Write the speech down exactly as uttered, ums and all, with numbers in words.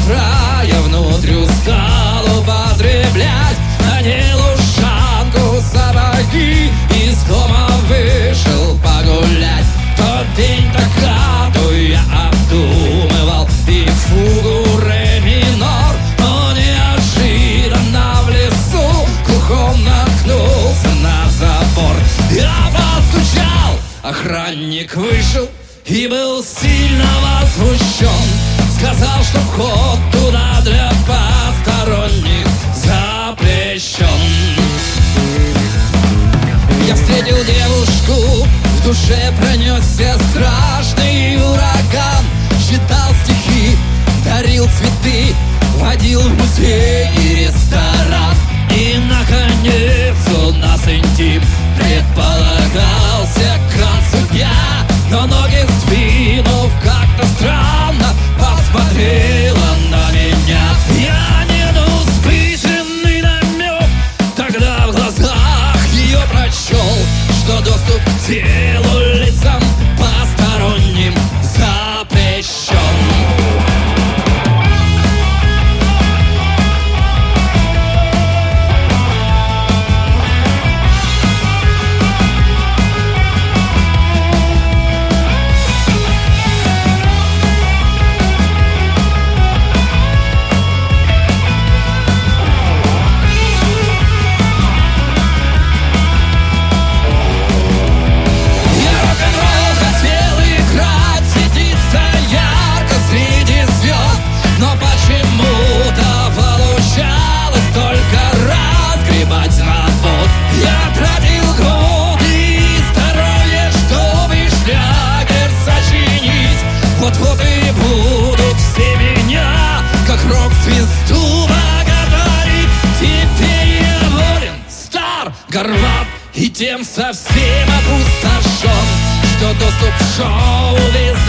утра я внутрь устал употреблять, а не лужанку, сапоги. Из дома вышел погулять. Тот день-то хату я обдумывал и фугу ре минор, но неожиданно в лесу глухом наткнулся на забор. Я постучал, охранник вышел и был сильно возмущен. Сказал, что вход туда для посторонних запрещен. Я встретил девушку, в душе пронесся страшный ураган. Читал стихи, дарил цветы, водил в музей и ресторан. И, наконец, у нас интим предполагался к концу дня. Но ноги сдвинув как-то странно, посмотрела на меня. Я недвусмысленный намек тогда в глазах ее прочел, что доступ к телу лицам посторонним запрещен. Я тратил годы и здоровье, чтобы шлягер сочинить. Вот-вот и будут все меня, как рок-звезду, боготворить. Теперь я болен, стар, горбат и тем совсем опустошен, что доступ в шоу-бизнес